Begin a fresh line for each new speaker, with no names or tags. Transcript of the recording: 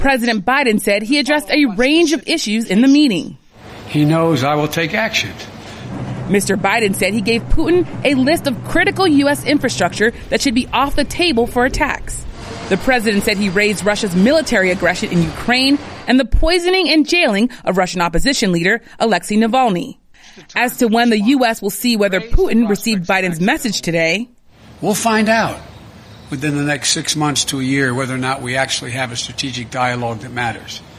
President Biden said he addressed a range of issues in the meeting.
He knows I will take action.
Mr. Biden said he gave Putin a list of critical U.S. infrastructure that should be off the table for attacks. The president said he raised Russia's military aggression in Ukraine and the poisoning and jailing of Russian opposition leader Alexei Navalny. As to when the U.S. will see whether Putin received Biden's message today,
we'll find out within the next 6 months to a year whether or not we actually have a strategic dialogue that matters.